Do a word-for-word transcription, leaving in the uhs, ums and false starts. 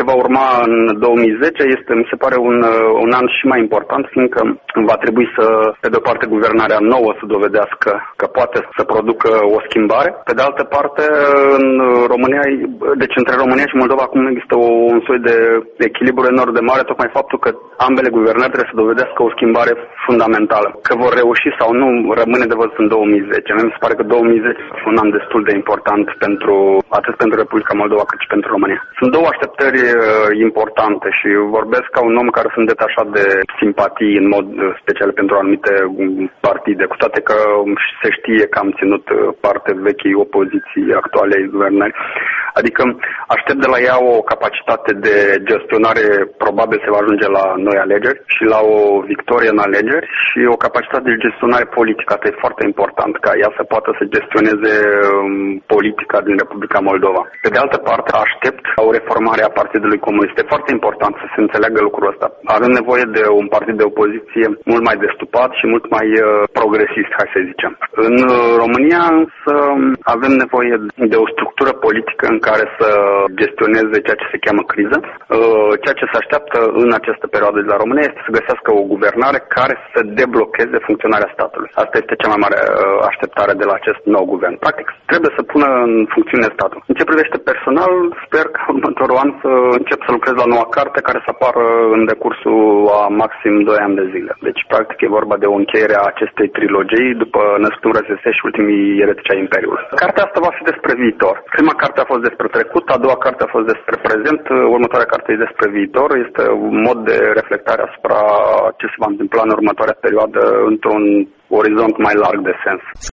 va urma în două mii zece este, mi se pare, un, un an și mai important, fiindcă va trebui să, pe de o parte, guvernarea nouă să dovedească că poate să producă o schimbare. Pe de altă parte, în România, deci între România și Moldova acum există o, un soi de echilibru enorm de mare, tocmai faptul că ambele guvernări trebuie să dovedească o schimbare fundamentală. Că vor reuși sau nu, rămâne de văzut în două mii zece. Mi se pare că două mii zece este un an destul de important pentru, atât pentru Republica Moldova cât și pentru România. Sunt două așteptări uh, importante și vorbesc ca un om care sunt detașat de simpatii în mod special pentru anumite partide, cu toate că se știe că am ținut parte vechii opoziții actualei guvernări. Adică aștept de la ea o capacitate de gestionare, probabil se va ajunge la noi alegeri și la o victorie în alegeri și o capacitate de gestionare politică. Asta e foarte important, ca ea să poată să gestioneze politica din Republica Moldova. Pe de altă parte, aștept o reformare a Partidului Comunist. E foarte important să se înțeleagă lucrul ăsta. Avem nevoie de un partid de opoziție mult mai destupat și mult mai uh, progresist, hai să zicem. În uh, România însă avem nevoie de o structură politică în care să gestioneze ceea ce se cheamă criză. Uh, ceea ce se așteaptă în această perioadă de la România este să găsească o guvernare care să deblocheze funcționarea statului. Asta este cea mai mare uh, așteptare de la acest nou guvern. Practic, trebuie să pună în funcțiune statul. În ce privește personal, sper că următorul an să încep să lucrez la noua carte care să apară în decursul a maxim doi ani de zile. Deci, practic, e vorba de o încheiere a acestei trilogii după Născând R S S și ultimii eretici ai Imperiului. Cartea asta va fi despre viitor. Prima carte a fost despre trecut, a doua carte a fost despre prezent, următoarea carte e despre viitor. Este un mod de reflectare asupra ce se va întâmpla în următoarea perioadă într-un orizont mai larg de sens.